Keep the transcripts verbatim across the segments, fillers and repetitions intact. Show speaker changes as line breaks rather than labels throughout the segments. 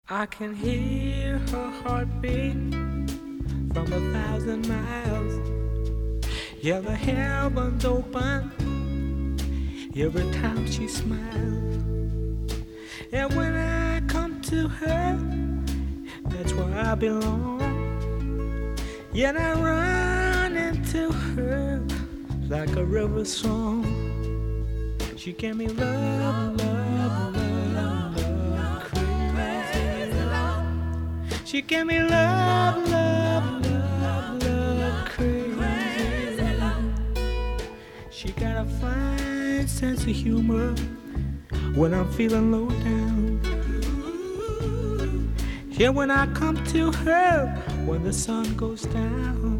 I can hear her heartbeat from a thousand miles. Yeah, the heavens open every time she smiles. And when I come to her, that's where I belong. Yet I run into her like a river song. She gave me love, love, love, love, crazy love. She gave me love, love, love, love, crazy love. She got a fine sense of humor when I'm feeling low down. Yeah, when I come to her when the sun goes down.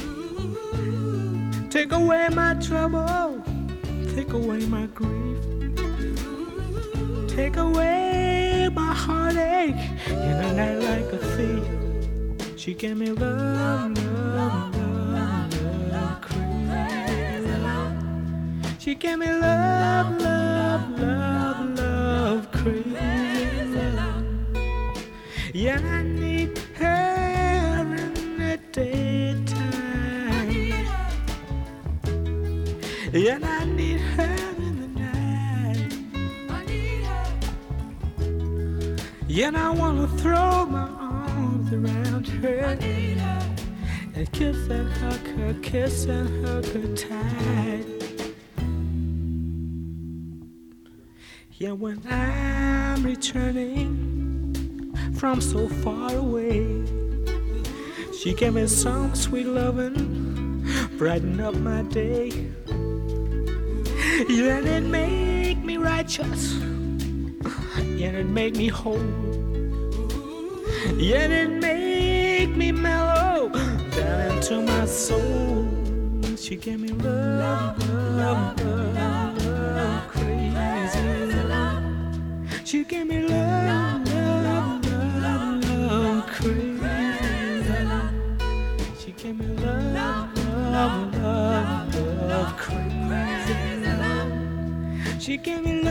Take away my trouble, take away my grief, take away my heartache in a night like a thief. She gave me love, love, love, love, crazy love. She gave me love, love, love, love, crazy love. Yeah, I need her in the daytime. Yeah, I need her in the night. I need her. Yeah, I wanna throw my arms around her. I need her. And kiss and hug her, kiss and hug her tight. Yeah, when I'm returning from so far away, she gave me some sweet loving, brighten up my day. Yeah, and it make me righteous, yeah, it make me whole, yeah, it make me mellow down into my soul. She gave me love, love, love, love, crazy love. She gave me love, love, love, love, crazy love. She gave me love, love, love, love, crazy love. She gave me